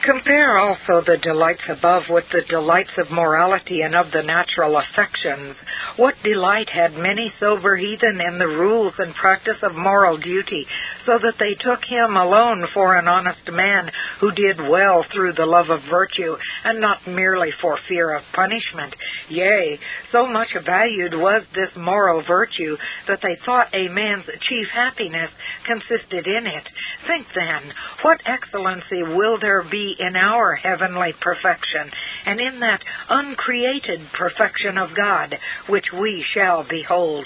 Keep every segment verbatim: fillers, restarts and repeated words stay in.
Compare also the delights above with the delights of morality and of the natural affections. What delight had many sober heathen in the rules and practice of moral duty, so that they took him alone for an honest man who did well through the love of virtue, and not merely for fear of punishment. Yea, so much valued was this moral virtue that they thought a man's chief happiness consisted in it. Think then, what excellency will there be in our heavenly perfection, and in that uncreated perfection of God, which we shall behold.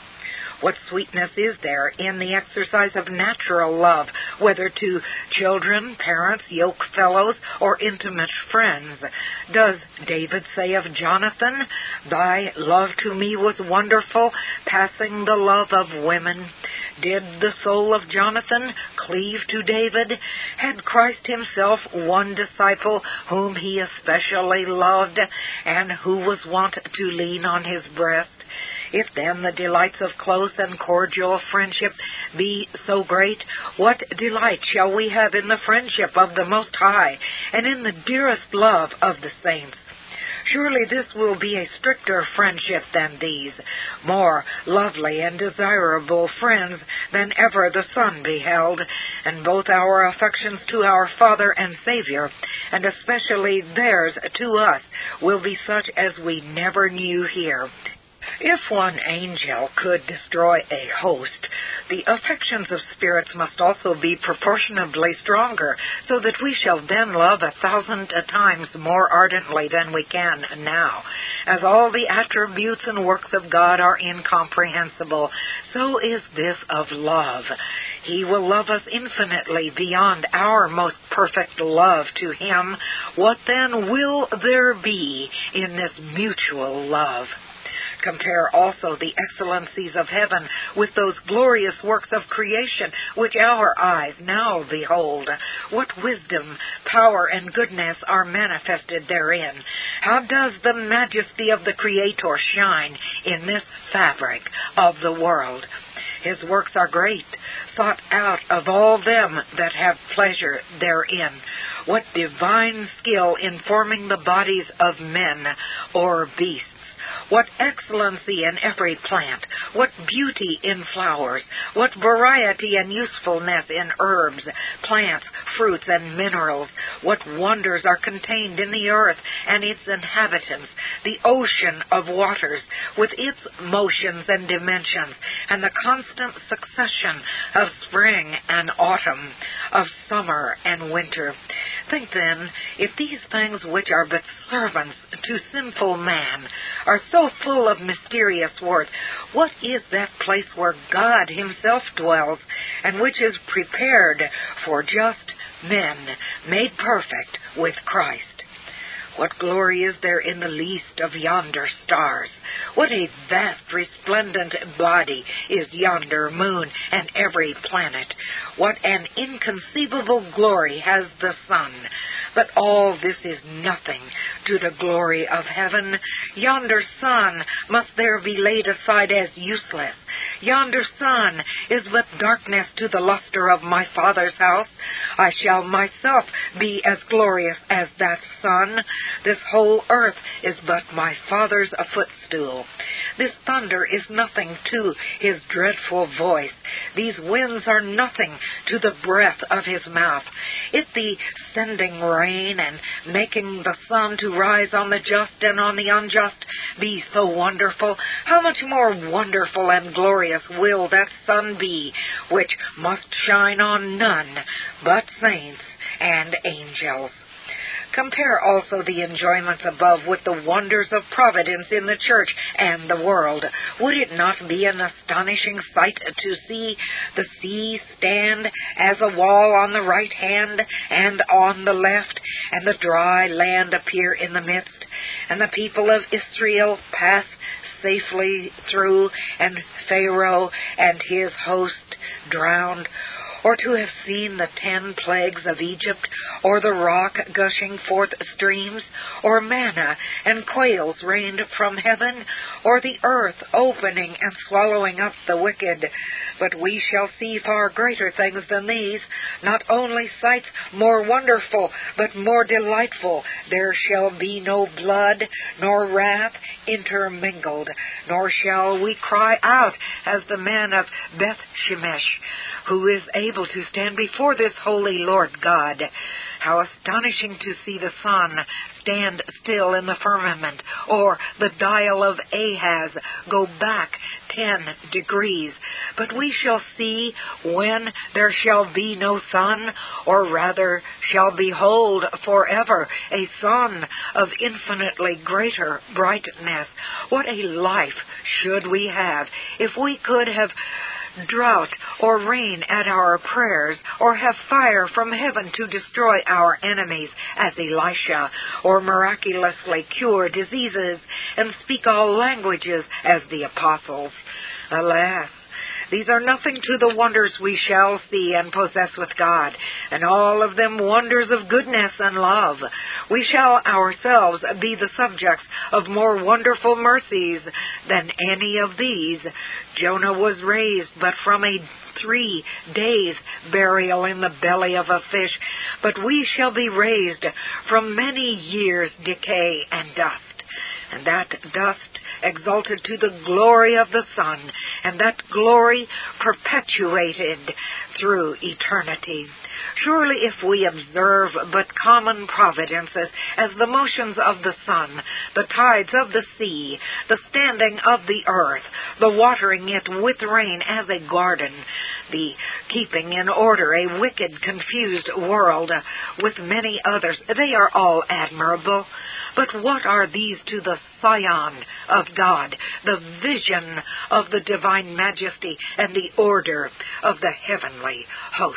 What sweetness is there in the exercise of natural love, whether to children, parents, yoke-fellows, or intimate friends? Does David say of Jonathan, "Thy love to me was wonderful, passing the love of women"? Did the soul of Jonathan cleave to David? Had Christ himself one disciple whom he especially loved, and who was wont to lean on his breast? If then the delights of close and cordial friendship be so great, what delight shall we have in the friendship of the Most High, and in the dearest love of the saints? Surely this will be a stricter friendship than these, more lovely and desirable friends than ever the sun beheld, and both our affections to our Father and Savior, and especially theirs to us, will be such as we never knew here. If one angel could destroy a host, the affections of spirits must also be proportionably stronger, so that we shall then love a thousand times more ardently than we can now. As all the attributes and works of God are incomprehensible, so is this of love. He will love us infinitely beyond our most perfect love to Him. What then will there be in this mutual love? Compare also the excellencies of heaven with those glorious works of creation which our eyes now behold. What wisdom, power, and goodness are manifested therein. How does the majesty of the Creator shine in this fabric of the world? His works are great, sought out of all them that have pleasure therein. What divine skill in forming the bodies of men or beasts. What excellency in every plant, what beauty in flowers, what variety and usefulness in herbs, plants, fruits, and minerals, what wonders are contained in the earth and its inhabitants, the ocean of waters, with its motions and dimensions, and the constant succession of spring and autumn, of summer and winter. Think then, if these things which are but servants to sinful man are so full of mysterious worth, what is that place where God Himself dwells, and which is prepared for just men, made perfect with Christ? What glory is there in the least of yonder stars? What a vast resplendent body is yonder moon and every planet? What an inconceivable glory has the sun? But all this is nothing to the glory of heaven. Yonder sun must there be laid aside as useless. Yonder sun is but darkness to the luster of my Father's house. I shall myself be as glorious as that sun. This whole earth is but my Father's footstool. This thunder is nothing to His dreadful voice. These winds are nothing to the breath of His mouth. If the sending rain and making the sun to rise on the just and on the unjust be so wonderful, how much more wonderful and glorious will that sun be, which must shine on none but saints and angels. Compare also the enjoyments above with the wonders of providence in the church and the world. Would it not be an astonishing sight to see the sea stand as a wall on the right hand and on the left, and the dry land appear in the midst, and the people of Israel pass safely through, and Pharaoh and his host drowned? Or to have seen the ten plagues of Egypt, or the rock gushing forth streams, or manna and quails rained from heaven, or the earth opening and swallowing up the wicked? But we shall see far greater things than these, not only sights more wonderful, but more delightful. There shall be no blood, nor wrath intermingled, nor shall we cry out as the man of Beth Shemesh, who is able to stand before this holy Lord God. How astonishing to see the sun stand still in the firmament, or the dial of Ahaz go back ten degrees. But we shall see when there shall be no sun, or rather shall behold forever a sun of infinitely greater brightness. What a life should we have if we could have drought or rain at our prayers, or have fire from heaven to destroy our enemies as Elisha, or miraculously cure diseases and speak all languages as the apostles. Alas, these are nothing to the wonders we shall see and possess with God, and all of them wonders of goodness and love. We shall ourselves be the subjects of more wonderful mercies than any of these. Jonah was raised but from a three days burial in the belly of a fish, but we shall be raised from many years' decay and dust. And that dust exalted to the glory of the sun, and that glory perpetuated through eternity. Surely if we observe but common providences, as the motions of the sun, the tides of the sea, the standing of the earth, the watering it with rain as a garden, the keeping in order a wicked, confused world, with many others, they are all admirable. But what are these to the scion of God, the vision of the divine majesty and the order of the heavenly host?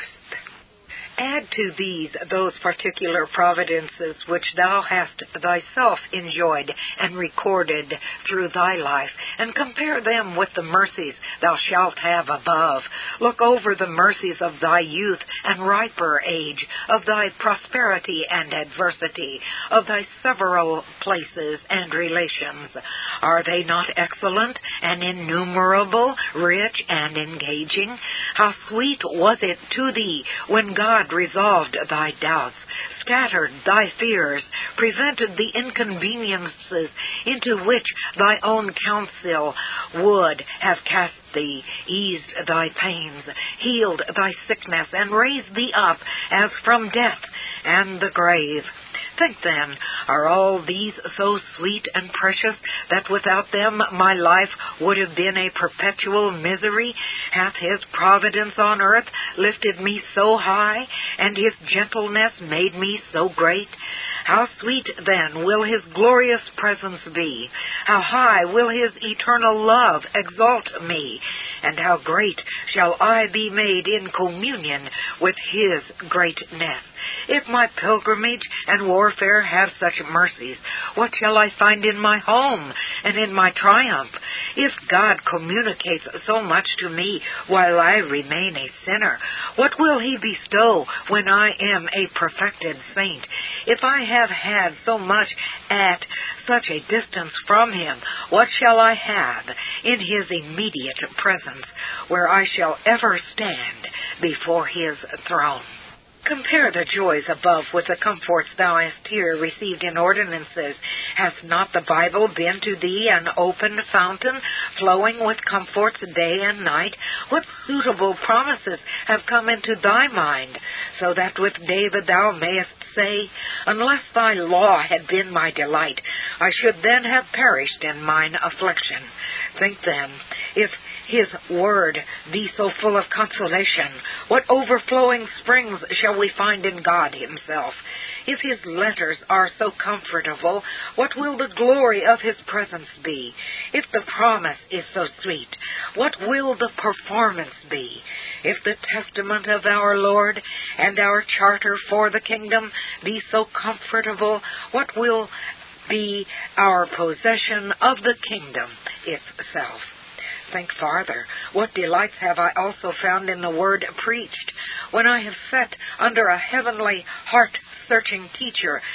Add to these those particular providences which thou hast thyself enjoyed and recorded through thy life, and compare them with the mercies thou shalt have above. Look over the mercies of thy youth and riper age, of thy prosperity and adversity, of thy several places and relations. Are they not excellent and innumerable, rich and engaging? How sweet was it to thee when God resolved thy doubts, scattered thy fears, prevented the inconveniences into which thy own counsel would have cast thee, eased thy pains, healed thy sickness, and raised thee up as from death and the grave. Think then, are all these so sweet and precious that without them my life would have been a perpetual misery? Hath his providence on earth lifted me so high, and his gentleness made me so great? How sweet then will his glorious presence be? How high will his eternal love exalt me? And how great shall I be made in communion with his greatness? If my pilgrimage and warfare have such mercies, what shall I find in my home and in my triumph? If God communicates so much to me while I remain a sinner, what will he bestow when I am a perfected saint? If I have had so much at such a distance from him, what shall I have in his immediate presence, where I shall ever stand before his throne? Compare the joys above with the comforts thou hast here received in ordinances. Hath not the Bible been to thee an open fountain, flowing with comforts day and night? What suitable promises have come into thy mind, so that with David thou mayest say, unless thy law had been my delight, I should then have perished in mine affliction. Think then, if his word be so full of consolation, what overflowing springs shall we find in God himself? If his letters are so comfortable, what will the glory of his presence be? If the promise is so sweet, what will the performance be? If the testament of our Lord and our charter for the kingdom be so comfortable, what will be our possession of the kingdom itself? Think farther. What delights have I also found in the word preached, when I have sat under a heavenly, heart-searching teacher,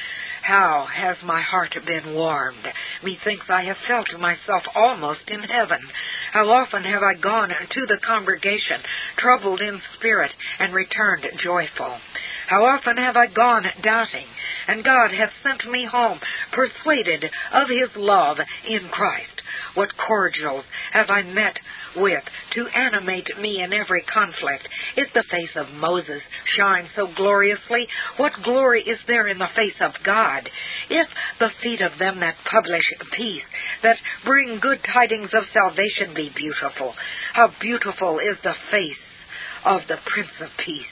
How has my heart been warmed! Methinks I have felt myself almost in heaven. How often have I gone to the congregation, troubled in spirit, and returned joyful. How often have I gone doubting, and God hath sent me home, persuaded of his love in Christ. What cordials have I met with to animate me in every conflict. If the face of Moses shines so gloriously, what glory is there in the face of God? If the feet of them that publish peace, that bring good tidings of salvation, be beautiful, how beautiful is the face of the Prince of Peace.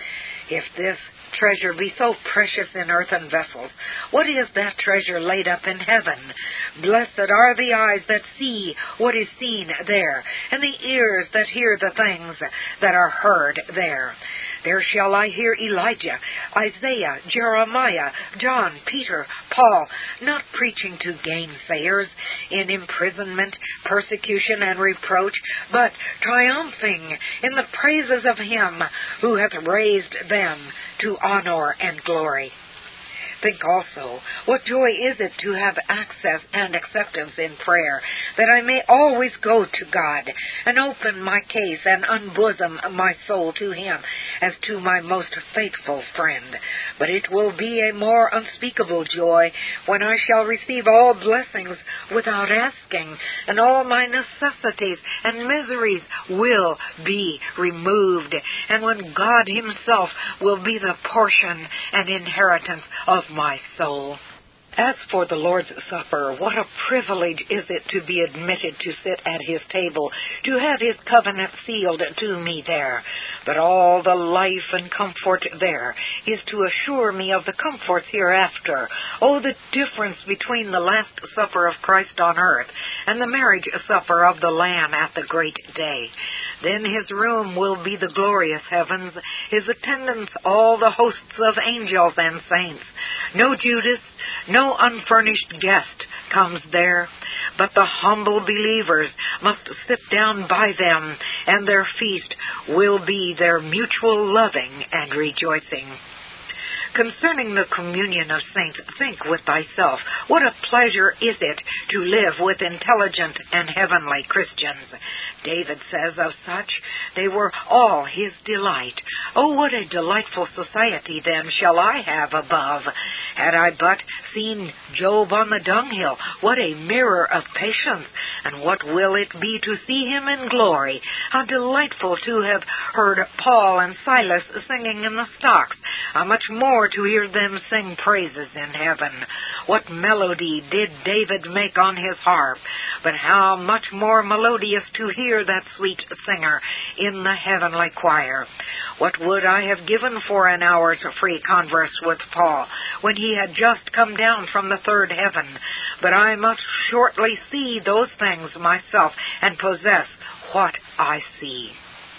If this treasure be so precious in earthen vessels, what is that treasure laid up in heaven? Blessed are the eyes that see what is seen there, and the ears that hear the things that are heard there. There shall I hear Elijah, Isaiah, Jeremiah, John, Peter, Paul, not preaching to gainsayers in imprisonment, persecution, and reproach, but triumphing in the praises of him who hath raised them to honor and glory. Think also, what joy is it to have access and acceptance in prayer, that I may always go to God, and open my case and unbosom my soul to him, as to my most faithful friend. But it will be a more unspeakable joy when I shall receive all blessings without asking, and all my necessities and miseries will be removed, and when God himself will be the portion and inheritance of my soul. As for the Lord's Supper, what a privilege is it to be admitted to sit at his table, to have his covenant sealed to me there. But all the life and comfort there is to assure me of the comforts hereafter. Oh, the difference between the Last Supper of Christ on earth and the marriage supper of the Lamb at the great day. Then his room will be the glorious heavens, his attendants all the hosts of angels and saints. No Judas, no unfurnished guest comes there, but the humble believers must sit down by them, and their feast will be their mutual loving and rejoicing. Concerning the communion of saints, think with thyself, what a pleasure is it to live with intelligent and heavenly Christians. David says of such, they were all his delight. Oh, what a delightful society then shall I have above. Had I but seen Job on the dunghill, what a mirror of patience, and what will it be to see him in glory? How delightful to have heard Paul and Silas singing in the stocks. How much more to hear them sing praises in heaven. What melody did David make on his harp, but how much more melodious to hear that sweet singer in the heavenly choir. What would I have given for an hour's free converse with Paul when he had just come down from the third heaven? But I must shortly see those things myself and possess what I see.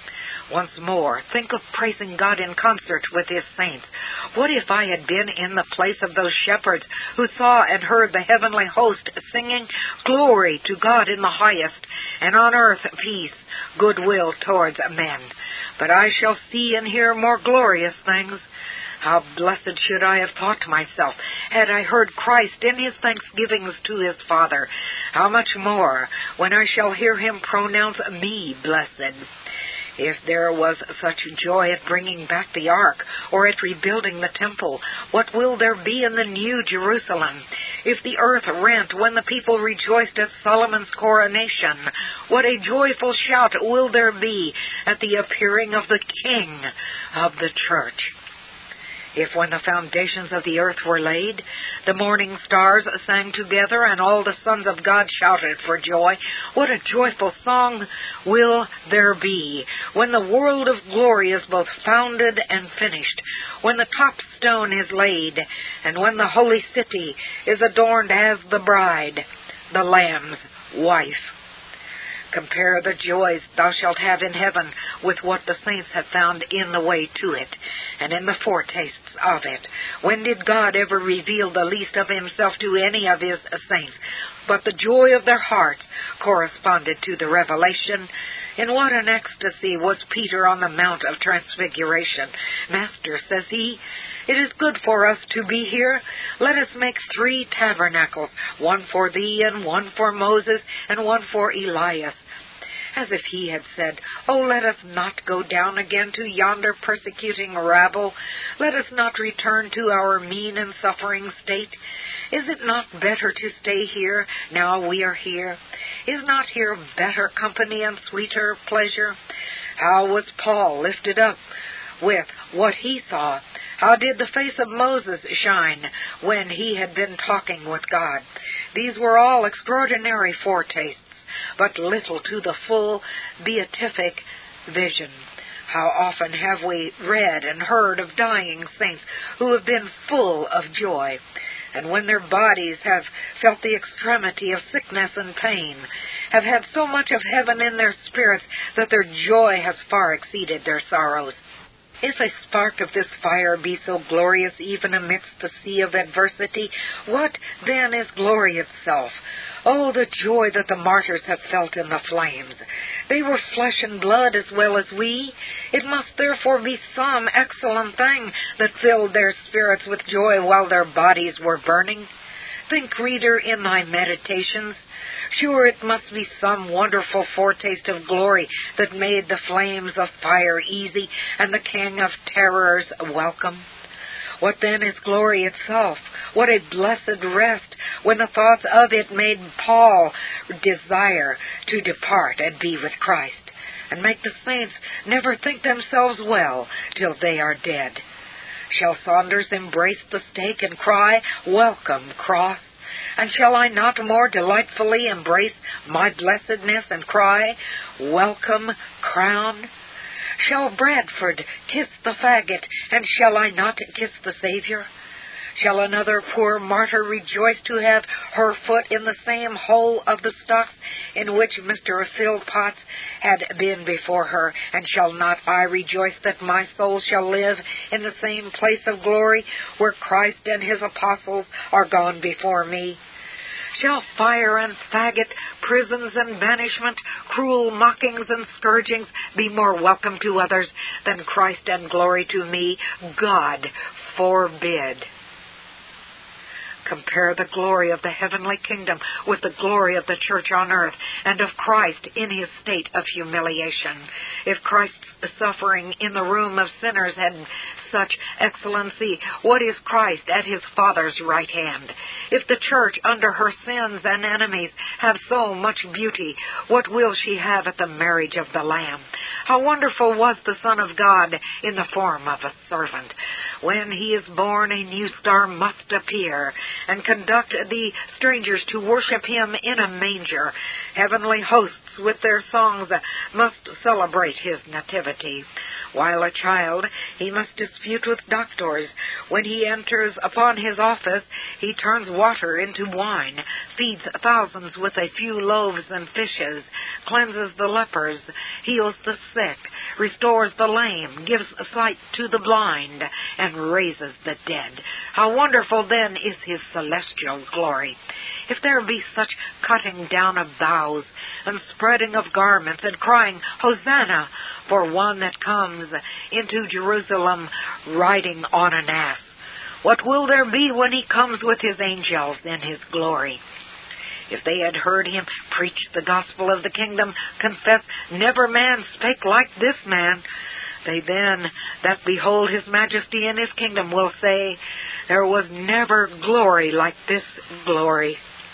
Once more, think of praising God in concert with his saints. What if I had been in the place of those shepherds who saw and heard the heavenly host singing, "Glory to God in the highest, and on earth peace, goodwill towards men." But I shall see and hear more glorious things. How blessed should I have thought myself had I heard Christ in his thanksgivings to his Father. How much more when I shall hear him pronounce me blessed. If there was such joy at bringing back the ark, or at rebuilding the temple, what will there be in the new Jerusalem? If the earth rent when the people rejoiced at Solomon's coronation, what a joyful shout will there be at the appearing of the King of the church? If when the foundations of the earth were laid, the morning stars sang together and all the sons of God shouted for joy, what a joyful song will there be when the world of glory is both founded and finished, when the top stone is laid, and when the holy city is adorned as the bride, the Lamb's wife. Compare the joys thou shalt have in heaven with what the saints have found in the way to it, and in the foretastes of it. When did God ever reveal the least of himself to any of his saints? But the joy of their hearts corresponded to the revelation. In what an ecstasy was Peter on the Mount of Transfiguration. "Master," says he, It is good for us to be here. Let us make three tabernacles, one for thee, and one for Moses, and one for Elias. As if he had said, Oh, let us not go down again to yonder persecuting rabble. Let us not return to our mean and suffering state. Is it not better to stay here, now we are here? Is not here better company and sweeter pleasure? How was Paul lifted up with what he saw? How did the face of Moses shine when he had been talking with God? These were all extraordinary foretastes, but little to the full beatific vision. How often have we read and heard of dying saints who have been full of joy, and when their bodies have felt the extremity of sickness and pain, have had so much of heaven in their spirits that their joy has far exceeded their sorrows. If a spark of this fire be so glorious even amidst the sea of adversity, what then is glory itself? Oh, the joy that the martyrs have felt in the flames! They were flesh and blood as well as we. It must therefore be some excellent thing that filled their spirits with joy while their bodies were burning. Think, reader, in thy meditations. Sure, it must be some wonderful foretaste of glory that made the flames of fire easy and the king of terrors welcome. What then is glory itself? What a blessed rest when the thoughts of it made Paul desire to depart and be with Christ, and make the saints never think themselves well till they are dead. Shall Saunders embrace the stake and cry, Welcome, cross? And shall I not more delightfully embrace my blessedness and cry, Welcome, crown? Shall Bradford kiss the faggot, and shall I not kiss the Saviour? Shall another poor martyr rejoice to have her foot in the same hole of the stocks in which Mister Philpotts had been before her, and shall not I rejoice that my soul shall live in the same place of glory where Christ and his apostles are gone before me? Shall fire and faggot, prisons and banishment, cruel mockings and scourgings be more welcome to others than Christ and glory to me? God forbid. Compare the glory of the heavenly kingdom with the glory of the church on earth and of Christ in his state of humiliation. If Christ's suffering in the room of sinners had such excellency, what is Christ at his Father's right hand? If the church under her sins and enemies have so much beauty, what will she have at the marriage of the Lamb? How wonderful was the Son of God in the form of a servant. When he is born, a new star must appear and conduct the strangers to worship him in a manger. Heavenly hosts with their songs must celebrate his nativity. While a child, he must dispute with doctors. When he enters upon his office, he turns water into wine, feeds thousands with a few loaves and fishes, cleanses the lepers, heals the sick, restores the lame, gives sight to the blind, and raises the dead. How wonderful then is his celestial glory! If there be such cutting down of boughs, and spreading of garments, and crying, Hosanna, for one that comes into Jerusalem riding on an ass, what will there be when he comes with his angels in his glory? If they had heard him preach the gospel of the kingdom, confess, Never man spake like this man, they then that behold his majesty in his kingdom will say, There was never glory like this glory.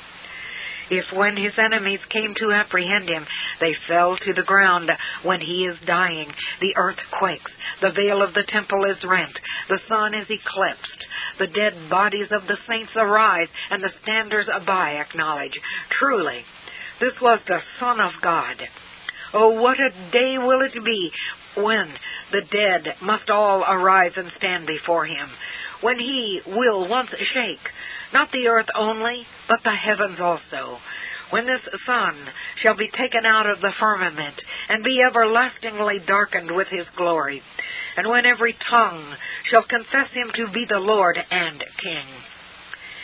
If when his enemies came to apprehend him, they fell to the ground when he is dying, the earth quakes, the veil of the temple is rent, the sun is eclipsed, the dead bodies of the saints arise, and the standers by acknowledge, Truly, this was the Son of God. Oh, what a day will it be when the dead must all arise and stand before him, when he will once shake, not the earth only, but the heavens also, when this sun shall be taken out of the firmament, and be everlastingly darkened with his glory, and when every tongue shall confess him to be the Lord and King.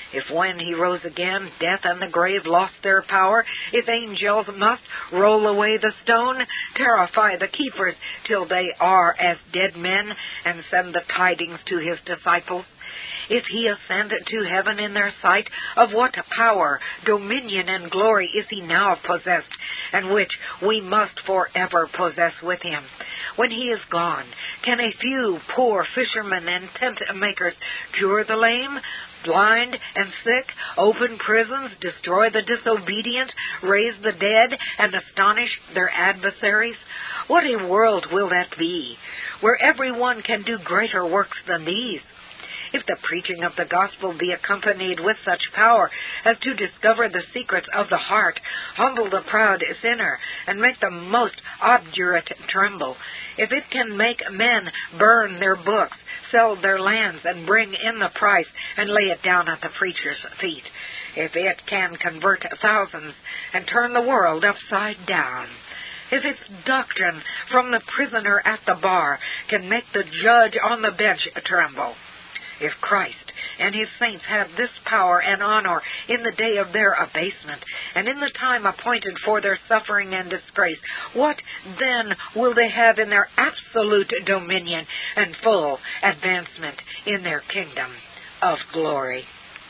If when he rose again, death and the grave lost their power, if angels must roll away the stone, terrify the keepers till they are as dead men, and send the tidings to his disciples, if he ascend to heaven in their sight, of what power, dominion, and glory is he now possessed, and which we must forever possess with him? When he is gone, can a few poor fishermen and tent makers cure the lame, blind and sick, open prisons, destroy the disobedient, raise the dead, and astonish their adversaries? What a world will that be, where every one can do greater works than these! If the preaching of the gospel be accompanied with such power as to discover the secrets of the heart, humble the proud sinner, and make the most obdurate tremble, if it can make men burn their books, sell their lands, and bring in the price, and lay it down at the preacher's feet, if it can convert thousands and turn the world upside down, if its doctrine from the prisoner at the bar can make the judge on the bench tremble, if Christ and his saints have this power and honor in the day of their abasement, and in the time appointed for their suffering and disgrace, what then will they have in their absolute dominion and full advancement in their kingdom of glory?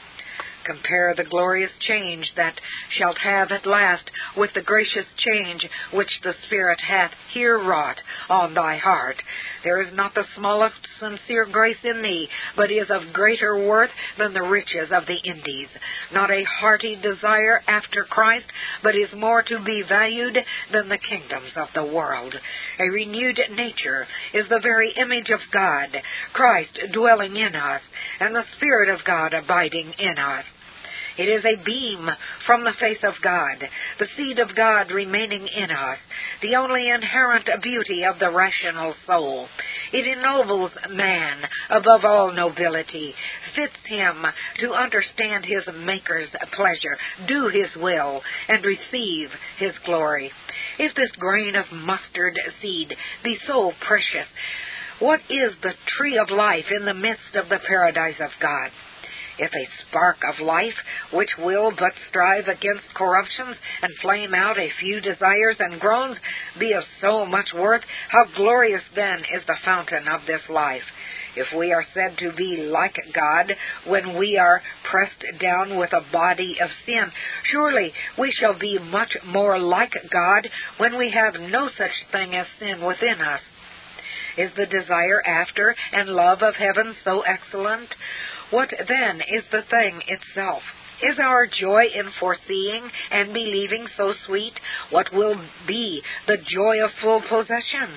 Compare the glorious change that shalt have at last with the gracious change which the Spirit hath here wrought on thy heart. There is not the smallest sincere grace in thee, but is of greater worth than the riches of the Indies. Not a hearty desire after Christ, but is more to be valued than the kingdoms of the world. A renewed nature is the very image of God, Christ dwelling in us, and the Spirit of God abiding in us. It is a beam from the face of God, the seed of God remaining in us, the only inherent beauty of the rational soul. It ennobles man above all nobility, fits him to understand his Maker's pleasure, do his will, and receive his glory. If this grain of mustard seed be so precious, what is the tree of life in the midst of the paradise of God? If a spark of life, which will but strive against corruptions and flame out a few desires and groans, be of so much worth, how glorious then is the fountain of this life! If we are said to be like God when we are pressed down with a body of sin, surely we shall be much more like God when we have no such thing as sin within us. Is the desire after and love of heaven so excellent? What then is the thing itself? Is our joy in foreseeing and believing so sweet? What will be the joy of full possession?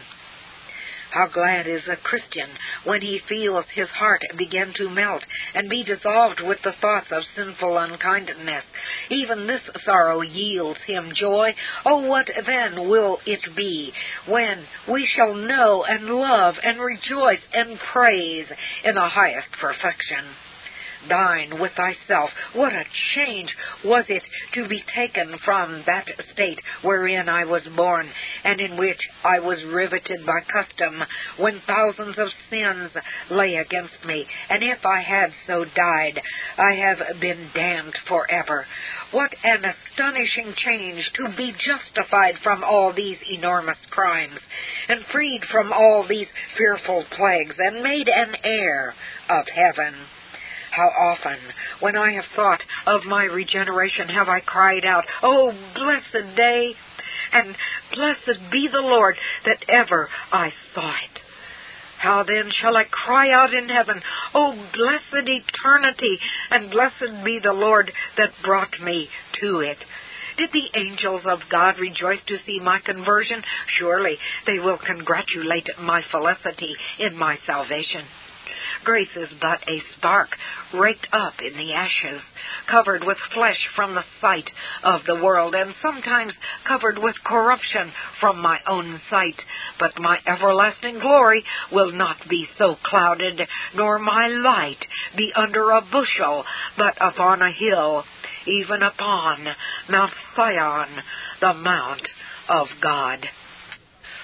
How glad is a Christian when he feels his heart begin to melt and be dissolved with the thoughts of sinful unkindness. Even this sorrow yields him joy. Oh, what then will it be when we shall know and love and rejoice and praise in the highest perfection? Thine with thyself, what a change was it to be taken from that state wherein I was born, and in which I was riveted by custom, when thousands of sins lay against me, and if I had so died, I have been damned forever. What an astonishing change to be justified from all these enormous crimes, and freed from all these fearful plagues, and made an heir of heaven. How often, when I have thought of my regeneration, have I cried out, "Oh, blessed day, and blessed be the Lord that ever I saw it." How then shall I cry out in heaven, "Oh, blessed eternity, and blessed be the Lord that brought me to it." Did the angels of God rejoice to see my conversion? Surely they will congratulate my felicity in my salvation. Grace is but a spark raked up in the ashes, covered with flesh from the sight of the world, and sometimes covered with corruption from my own sight. But my everlasting glory will not be so clouded, nor my light be under a bushel, but upon a hill, even upon Mount Sion, the mount of God.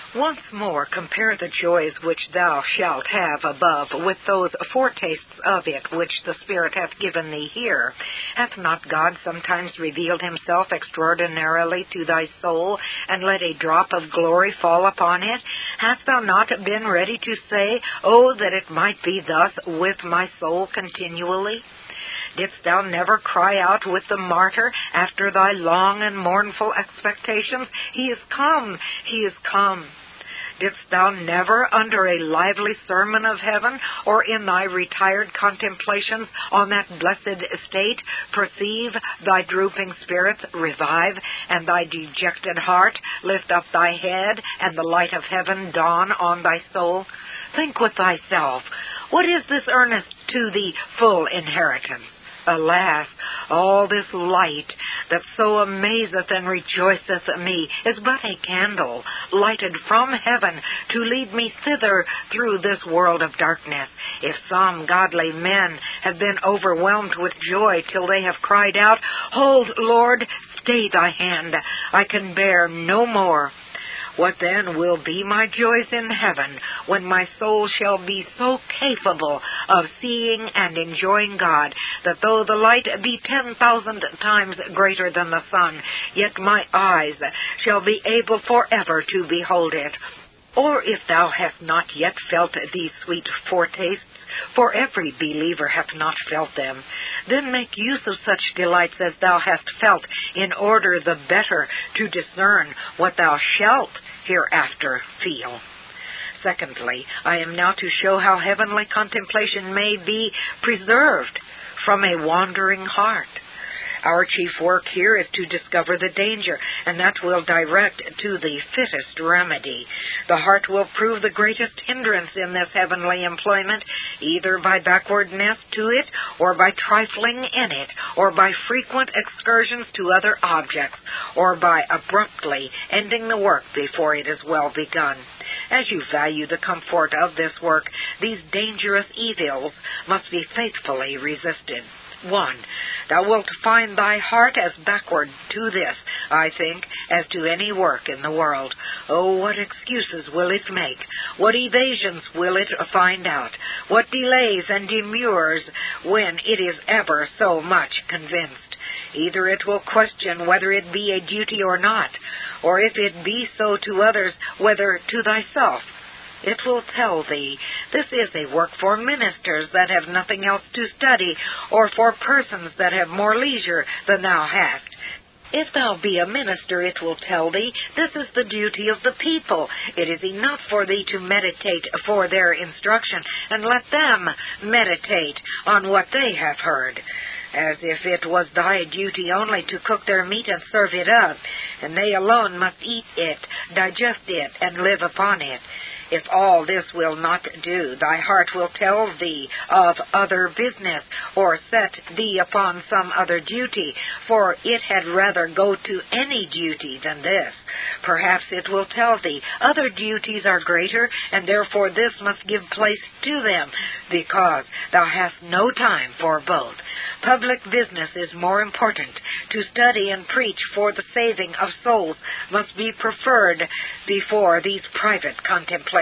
Once more compare the joys which thou shalt have above with those foretastes of it which the Spirit hath given thee here. Hath not God sometimes revealed himself extraordinarily to thy soul, and let a drop of glory fall upon it? Hast thou not been ready to say, Oh, that it might be thus with my soul continually? Didst thou never cry out with the martyr after thy long and mournful expectations, He is come, He is come? Didst thou never, under a lively sermon of heaven, or in thy retired contemplations on that blessed estate, perceive thy drooping spirits revive, and thy dejected heart lift up thy head, and the light of heaven dawn on thy soul? Think with thyself, what is this earnest to the full inheritance? Alas, all this light that so amazeth and rejoiceth me is but a candle lighted from heaven to lead me thither through this world of darkness. If some godly men have been overwhelmed with joy till they have cried out, Hold, Lord, stay thy hand, I can bear no more. What then will be my joys in heaven when my soul shall be so capable of seeing and enjoying God that though the light be ten thousand times greater than the sun, yet my eyes shall be able forever to behold it? Or if thou hast not yet felt these sweet foretastes, for every believer hath not felt them, then make use of such delights as thou hast felt, in order the better to discern what thou shalt hereafter feel. Secondly, I am now to show how heavenly contemplation may be preserved from a wandering heart. Our chief work here is to discover the danger, and that will direct to the fittest remedy. The heart will prove the greatest hindrance in this heavenly employment, either by backwardness to it, or by trifling in it, or by frequent excursions to other objects, or by abruptly ending the work before it is well begun. As you value the comfort of this work, these dangerous evils must be faithfully resisted. One, thou wilt find thy heart as backward to this, I think, as to any work in the world. Oh, what excuses will it make? What evasions will it find out? What delays and demurs when it is ever so much convinced? Either it will question whether it be a duty or not, or if it be so to others, whether to thyself. It will tell thee, this is a work for ministers that have nothing else to study, or for persons that have more leisure than thou hast. If thou be a minister, it will tell thee, this is the duty of the people. It is enough for thee to meditate for their instruction, and let them meditate on what they have heard. As if it was thy duty only to cook their meat and serve it up, and they alone must eat it, digest it, and live upon it. If all this will not do, thy heart will tell thee of other business, or set thee upon some other duty, for it had rather go to any duty than this. Perhaps it will tell thee, other duties are greater, and therefore this must give place to them, because thou hast no time for both. Public business is more important. To study and preach for the saving of souls must be preferred before these private contemplations.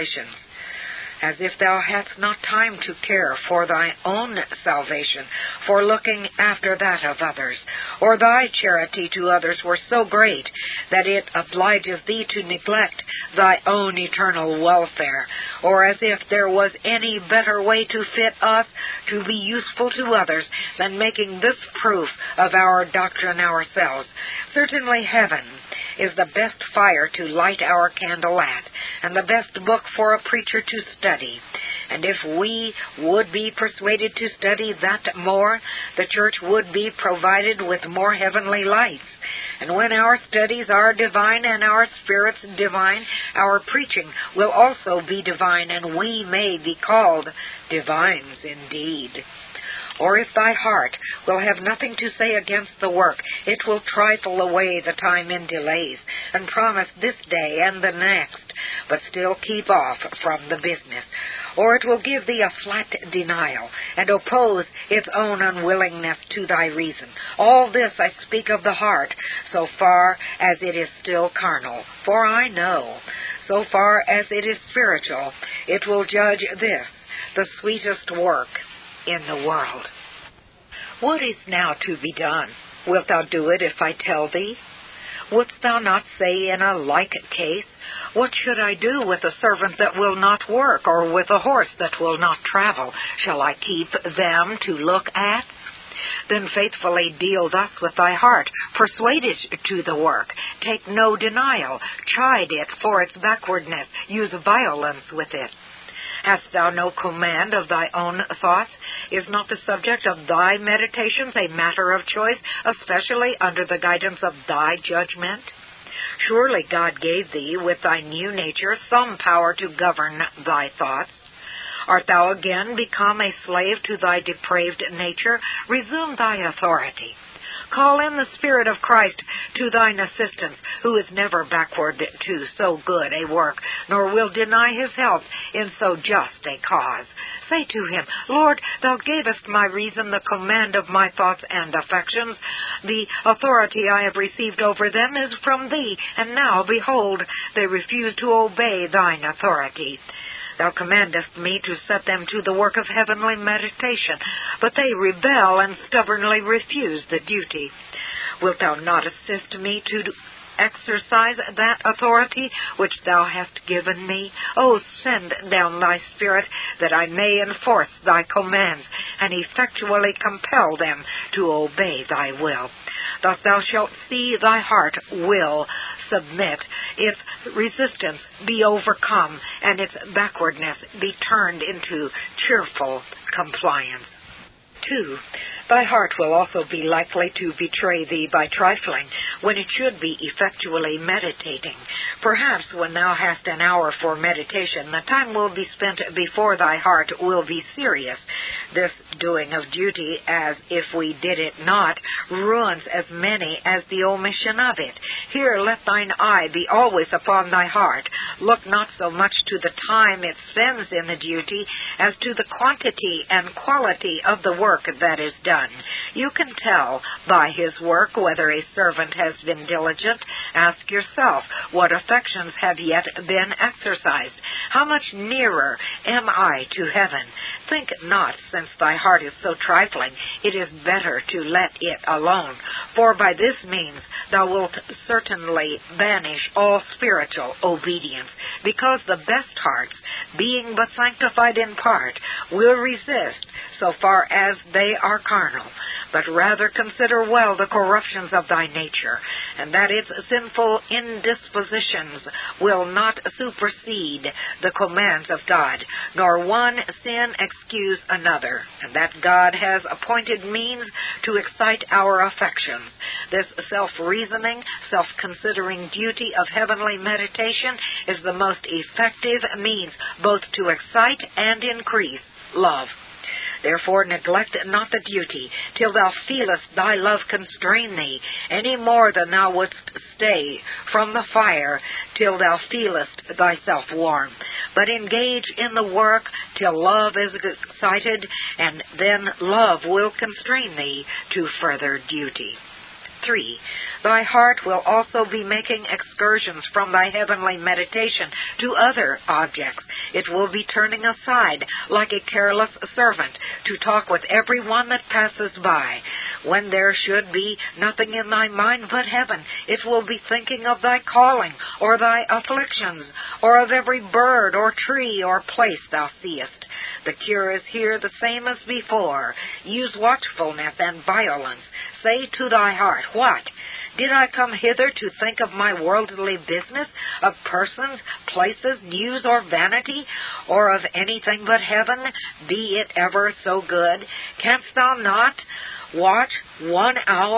As if thou hadst not time to care for thy own salvation, for looking after that of others, or thy charity to others were so great that it obliges thee to neglect thy own eternal welfare, or as if there was any better way to fit us to be useful to others than making this proof of our doctrine ourselves. Certainly heaven is the best fire to light our candle at, and the best book for a preacher to study. And if we would be persuaded to study that more, the church would be provided with more heavenly lights. And when our studies are divine and our spirits divine, our preaching will also be divine, and we may be called divines indeed. Or if thy heart will have nothing to say against the work, it will trifle away the time in delays, and promise this day and the next, but still keep off from the business. or it will give thee a flat denial, and oppose its own unwillingness to thy reason. All this I speak of the heart, so far as it is still carnal. For I know, so far as it is spiritual, it will judge this, the sweetest work in the world. What is now to be done? Wilt thou do it if I tell thee? Wouldst thou not say in a like case, what should I do with a servant that will not work, or with a horse that will not travel? Shall I keep them to look at? Then faithfully deal thus with thy heart. Persuade it to the work. Take no denial. Chide it for its backwardness. Use violence with it. Hast thou no command of thy own thoughts? Is not the subject of thy meditations a matter of choice, especially under the guidance of thy judgment? Surely God gave thee, with thy new nature, some power to govern thy thoughts. Art thou again become a slave to thy depraved nature? Resume thy authority. Call in the Spirit of Christ to thine assistance, who is never backward to so good a work, nor will deny his help in so just a cause. Say to him, Lord, thou gavest my reason the command of my thoughts and affections. The authority I have received over them is from thee, and now, behold, they refuse to obey thine authority. Thou commandest me to set them to the work of heavenly meditation, but they rebel and stubbornly refuse the duty. Wilt thou not assist me to exercise that authority which thou hast given me? O send down thy Spirit, that I may enforce thy commands, and effectually compel them to obey thy will. Thus thou shalt see thy heart will submit, its resistance be overcome, and its backwardness be turned into cheerful compliance. Two, thy heart will also be likely to betray thee by trifling, when it should be effectually meditating. Perhaps when thou hast an hour for meditation, the time will be spent before thy heart will be serious. This doing of duty, as if we did it not, ruins as many as the omission of it. Here let thine eye be always upon thy heart. Look not so much to the time it spends in the duty, as to the quantity and quality of the work that is done. You can tell by his work whether a servant has been diligent. Ask yourself, what affections have yet been exercised? How much nearer am I to heaven? Think not, since thy heart is so trifling, it is better to let it alone. For by this means thou wilt certainly banish all spiritual obedience, because the best hearts, being but sanctified in part, will resist so far as they are carnal, but rather consider well the corruptions of thy nature, and that its sinful indispositions will not supersede the commands of God, nor one sin excuse another, and that God has appointed means to excite our affections. This self-reasoning, self-considering duty of heavenly meditation is the most effective means both to excite and increase love. Therefore neglect not the duty, till thou feelest thy love constrain thee, any more than thou wouldst stay from the fire till thou feelest thyself warm. But engage in the work till love is excited, and then love will constrain thee to further duty. Three, thy heart will also be making excursions from thy heavenly meditation to other objects. It will be turning aside, like a careless servant, to talk with every one that passes by. When there should be nothing in thy mind but heaven, it will be thinking of thy calling, or thy afflictions, or of every bird or tree or place thou seest. The cure is here the same as before. Use watchfulness and violence. Say to thy heart, what? Did I come hither to think of my worldly business, of persons, places, news, or vanity, or of anything but heaven, be it ever so good? Canst thou not watch one hour?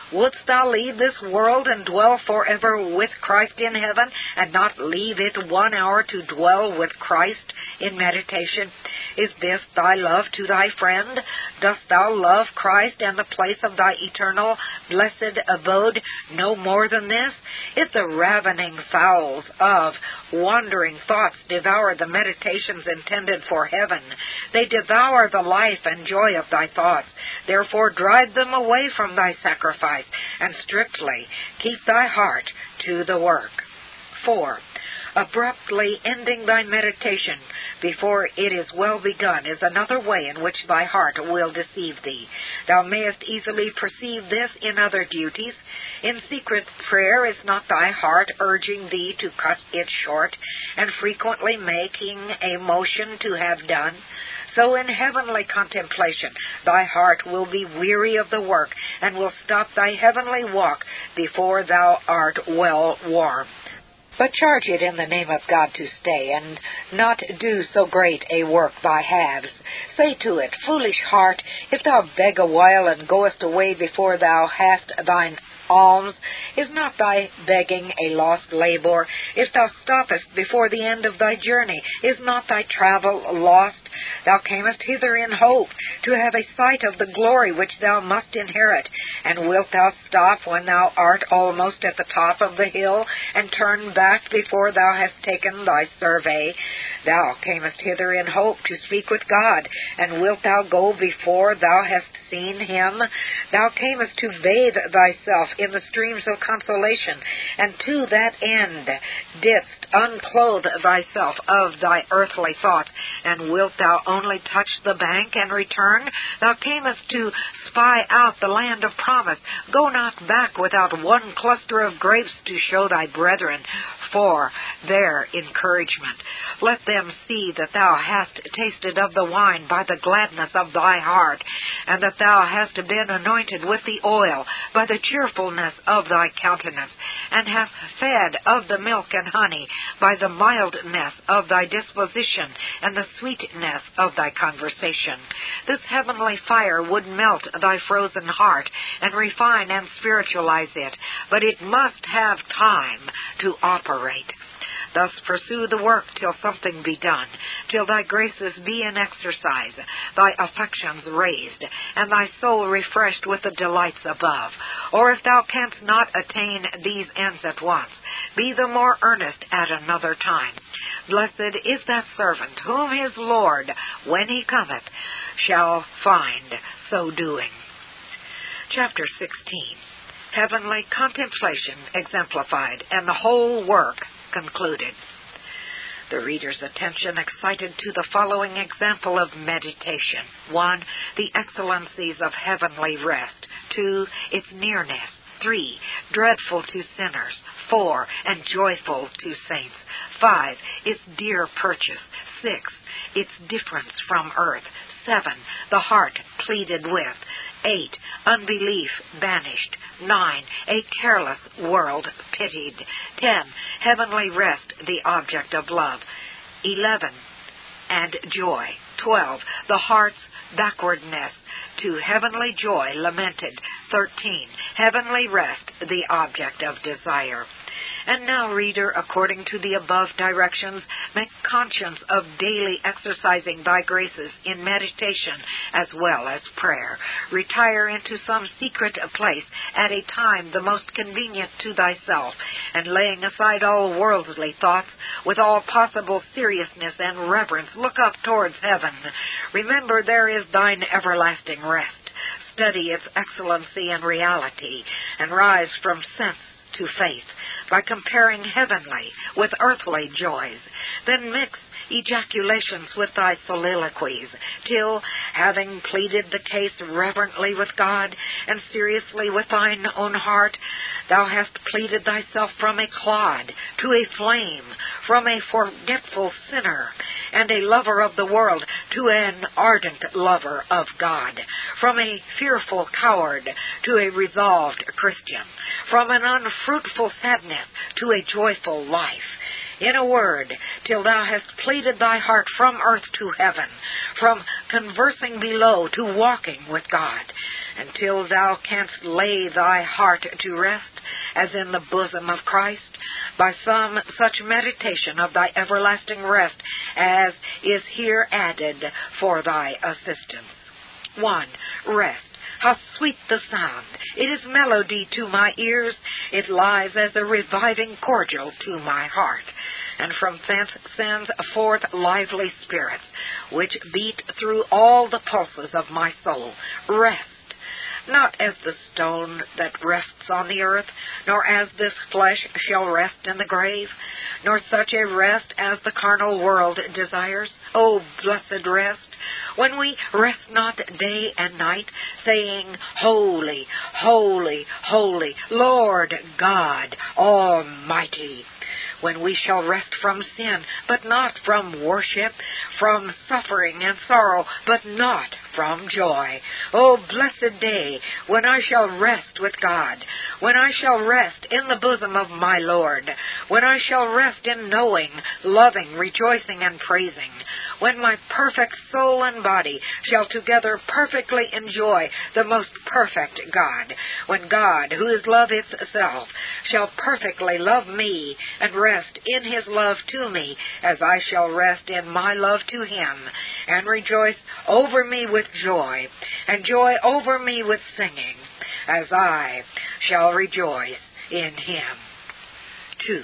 Wouldst thou leave this world and dwell forever with Christ in heaven, and not leave it one hour to dwell with Christ in meditation? Is this thy love to thy friend? Dost thou love Christ and the place of thy eternal blessed abode no more than this? If the ravening fowls of wandering thoughts devour the meditations intended for heaven, they devour the life and joy of thy thoughts. Therefore drive them away from thy sacrifice, and strictly keep thy heart to the work. four. Abruptly ending thy meditation before it is well begun is another way in which thy heart will deceive thee. Thou mayest easily perceive this in other duties. In secret prayer is not thy heart urging thee to cut it short, and frequently making a motion to have done? So in heavenly contemplation thy heart will be weary of the work, and will stop thy heavenly walk before thou art well warm. But charge it in the name of God to stay, and not do so great a work by halves. Say to it, Foolish heart, if thou beg a while and goest away before thou hast thine alms, is not thy begging a lost labor? If thou stoppest before the end of thy journey, is not thy travel lost? Thou camest hither in hope, to have a sight of the glory which thou must inherit. And wilt thou stop when thou art almost at the top of the hill, and turn back before thou hast taken thy survey? Thou camest hither in hope to speak with God, and wilt thou go before thou hast seen him? Thou camest to bathe thyself in the streams of consolation, and to that end didst unclothe thyself of thy earthly thoughts. And wilt thou only touch the bank and return? Thou camest to spy out the land of promise. Go not back without one cluster of grapes to show thy brethren for their encouragement. Let them see that thou hast tasted of the wine by the gladness of thy heart, and that thou hast been anointed with the oil by the cheerfulness of thy countenance, and hast fed of the milk and honey by the mildness of thy disposition and the sweetness of thy conversation. This heavenly fire would melt thy frozen heart and refine and spiritualize it, but it must have time to operate. Thus pursue the work till something be done, till thy graces be in exercise, thy affections raised, and thy soul refreshed with the delights above. Or if thou canst not attain these ends at once, be the more earnest at another time. Blessed is that servant whom his Lord, when he cometh, shall find so doing. Chapter sixteen. Heavenly contemplation exemplified, and the whole work concluded. The reader's attention excited to the following example of meditation. one. The excellencies of heavenly rest. two. Its nearness. three. Dreadful to sinners. four. And joyful to saints. five. Its dear purchase. six. Its difference from earth. seven. The heart pleaded with. eight. Unbelief banished. nine. A careless world pitied. ten. Heavenly rest, the object of love. eleven. And joy. twelve. The heart's backwardness to heavenly joy lamented. thirteen. Heavenly rest, the object of desire. And now, reader, according to the above directions, make conscience of daily exercising thy graces in meditation as well as prayer. Retire into some secret place at a time the most convenient to thyself, and laying aside all worldly thoughts, with all possible seriousness and reverence, look up towards heaven. Remember there is thine everlasting rest. Study its excellency and reality, and rise from sense to faith by comparing heavenly with earthly joys. Then mix ejaculations with thy soliloquies, till, having pleaded the case reverently with God and seriously with thine own heart, thou hast pleaded thyself from a clod to a flame, from a forgetful sinner and a lover of the world to an ardent lover of God, from a fearful coward to a resolved Christian, from an unfruitful sadness to a joyful life. In a word, till thou hast pleaded thy heart from earth to heaven, from conversing below to walking with God, until thou canst lay thy heart to rest, as in the bosom of Christ, by some such meditation of thy everlasting rest as is here added for thy assistance. One. Rest. How sweet the sound! It is melody to my ears. It lies as a reviving cordial to my heart, and from thence sends forth lively spirits, which beat through all the pulses of my soul. Rest. Not as the stone that rests on the earth, nor as this flesh shall rest in the grave, nor such a rest as the carnal world desires. O blessed rest, when we rest not day and night, saying, Holy, holy, holy, Lord God Almighty. When we shall rest from sin, but not from worship, from suffering and sorrow, but not from joy. O blessed day, when I shall rest with God, when I shall rest in the bosom of my Lord, when I shall rest in knowing, loving, rejoicing, and praising, when my perfect soul and body shall together perfectly enjoy the most perfect God, when God, who is love itself, shall perfectly love me and rest in his love to me, as I shall rest in my love to him, and rejoice over me with joy, and joy over me with singing, as I shall rejoice in him. Two.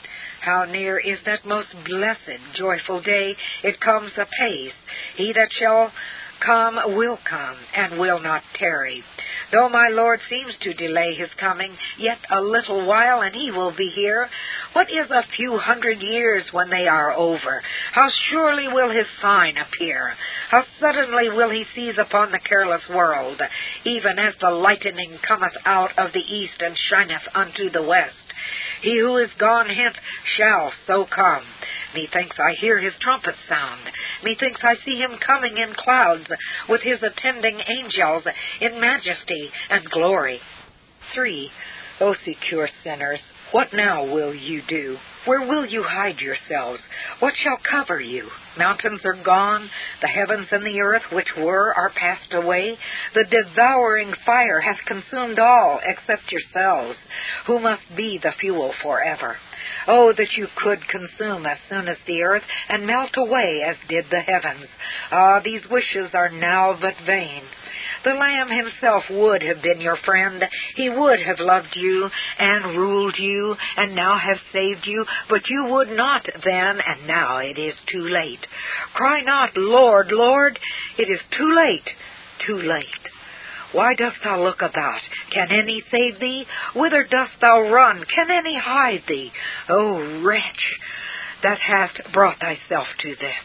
How near is that most blessed, joyful day! It comes apace. He that shall come will come, and will not tarry. Though my Lord seems to delay his coming, yet a little while, and he will be here. What is a few hundred years when they are over? How surely will his sign appear? How suddenly will he seize upon the careless world, even as the lightning cometh out of the east and shineth unto the west. He who is gone hence shall so come. Methinks I hear his trumpet sound. Methinks I see him coming in clouds with his attending angels in majesty and glory. Three. O secure sinners, what now will you do? Where will you hide yourselves? What shall cover you? Mountains are gone, the heavens and the earth which were are passed away. The devouring fire hath consumed all except yourselves, who must be the fuel forever. Oh, that you could consume as soon as the earth, and melt away as did the heavens. Ah, these wishes are now but vain. The Lamb himself would have been your friend. He would have loved you and ruled you and now have saved you, but you would not then, and now it is too late. Cry not, Lord, Lord. It is too late, too late. Why dost thou look about? Can any save thee? Whither dost thou run? Can any hide thee? O wretch, that hast brought thyself to this.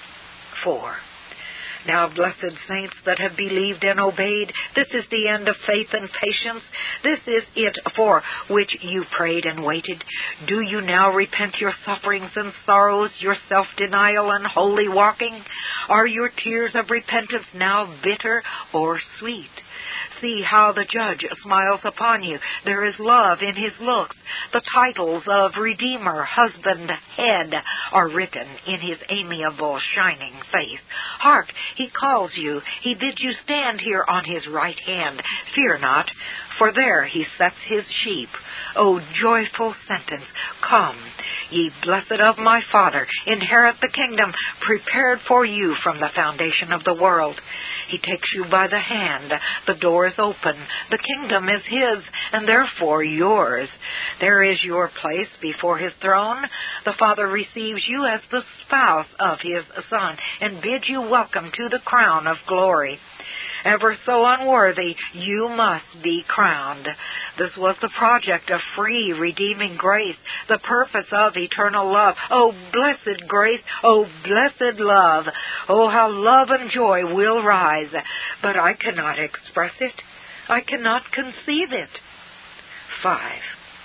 Four. Now, blessed saints that have believed and obeyed, this is the end of faith and patience. This is it for which you prayed and waited. Do you now repent your sufferings and sorrows, your self-denial and holy walking? Are your tears of repentance now bitter or sweet? See how the judge smiles upon you. There is love in his looks. The titles of Redeemer, Husband, Head are written in his amiable, shining face. Hark, he calls you. He bids you stand here on his right hand. Fear not, for there he sets his sheep. O joyful sentence, come, ye blessed of my Father, inherit the kingdom prepared for you from the foundation of the world. He takes you by the hand. The door is open. The kingdom is his, and therefore yours. There is your place before his throne. The Father receives you as the spouse of his Son, and bids you welcome to the crown of glory. Ever so unworthy, you must be crowned. This was the project of free, redeeming grace, the purpose of eternal love. Oh, blessed grace! Oh, blessed love! Oh, how love and joy will rise! But I cannot express it. I cannot conceive it. Five.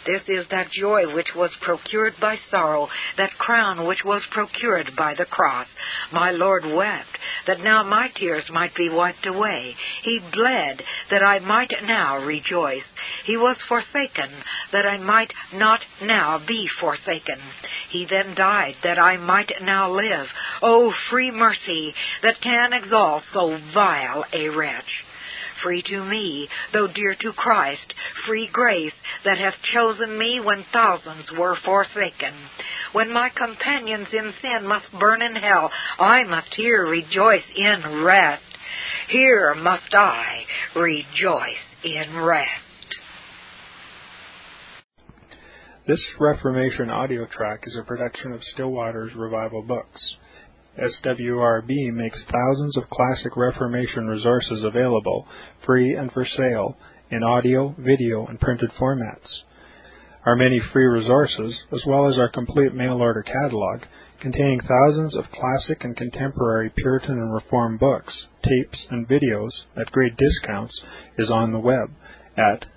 This is that joy which was procured by sorrow, that crown which was procured by the cross. My Lord wept, that now my tears might be wiped away. He bled, that I might now rejoice. He was forsaken, that I might not now be forsaken. He then died, that I might now live. O free mercy, that can exalt so vile a wretch. Free to me, though dear to Christ, free grace that hath chosen me when thousands were forsaken. When my companions in sin must burn in hell, I must here rejoice in rest. Here must I rejoice in rest. This Reformation audio track is a production of Still Waters Revival Books. S W R B makes thousands of classic Reformation resources available, free and for sale, in audio, video, and printed formats. Our many free resources, as well as our complete mail-order catalog, containing thousands of classic and contemporary Puritan and Reformed books, tapes, and videos at great discounts, is on the web at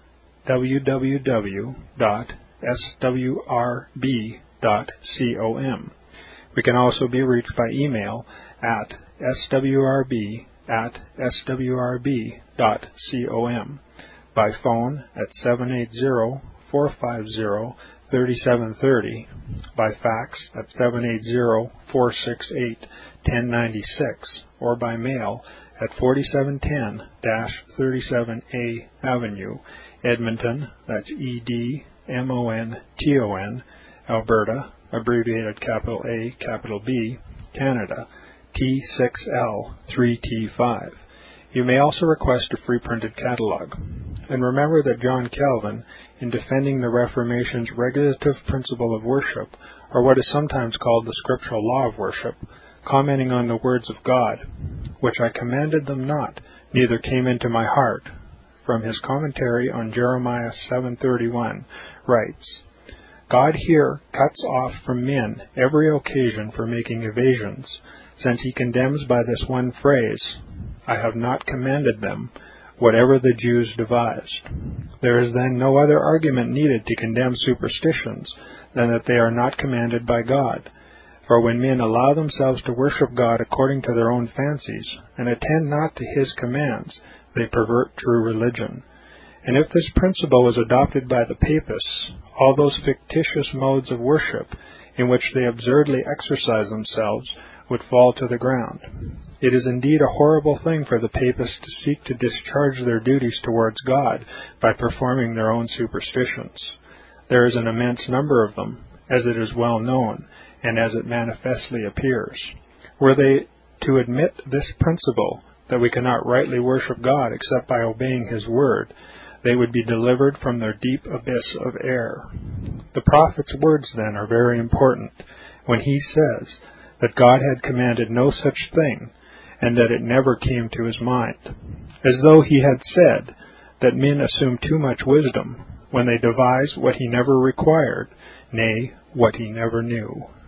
w w w dot s w r b dot com. We can also be reached by email at s w r b at s w r b dot com, by phone at seven eight zero, four five zero, three seven three zero, by fax at seven eight zero, four six eight, one zero nine six, or by mail at forty-seven ten thirty-seven A Avenue, Edmonton, that's E D M O N T O N, Alberta, abbreviated capital A, capital B, Canada, T six L three T five. You may also request a free printed catalog. And remember that John Calvin, in defending the Reformation's regulative principle of worship, or what is sometimes called the scriptural law of worship, commenting on the words of God, which I commanded them not, neither came into my heart, from his commentary on Jeremiah seven thirty-one, writes, God here cuts off from men every occasion for making evasions, since he condemns by this one phrase, I have not commanded them, whatever the Jews devised. There is then no other argument needed to condemn superstitions than that they are not commanded by God. For when men allow themselves to worship God according to their own fancies, and attend not to his commands, they pervert true religion. And if this principle is adopted by the papists, all those fictitious modes of worship in which they absurdly exercise themselves would fall to the ground. It is indeed a horrible thing for the papists to seek to discharge their duties towards God by performing their own superstitions. There is an immense number of them, as it is well known, and as it manifestly appears. Were they to admit this principle, that we cannot rightly worship God except by obeying his word, they would be delivered from their deep abyss of error. The prophet's words, then, are very important, when he says that God had commanded no such thing, and that it never came to his mind, as though he had said that men assume too much wisdom when they devise what he never required, nay, what he never knew.